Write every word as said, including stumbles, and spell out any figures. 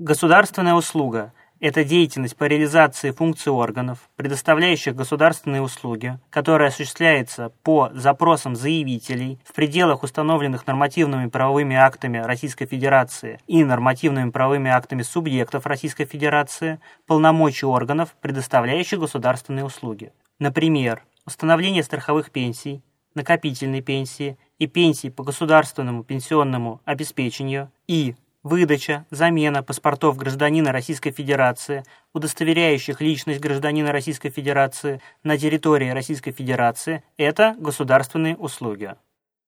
Государственная услуга – это деятельность по реализации функций органов, предоставляющих государственные услуги, которая осуществляется по запросам заявителей в пределах, установленных нормативными правовыми актами Российской Федерации и нормативными правовыми актами субъектов Российской Федерации, полномочий органов, предоставляющих государственные услуги. Например, установление страховых пенсий, накопительной пенсии и пенсий по государственному пенсионному обеспечению и выдача, замена паспортов гражданина Российской Федерации, удостоверяющих личность гражданина Российской Федерации на территории Российской Федерации – это государственные услуги.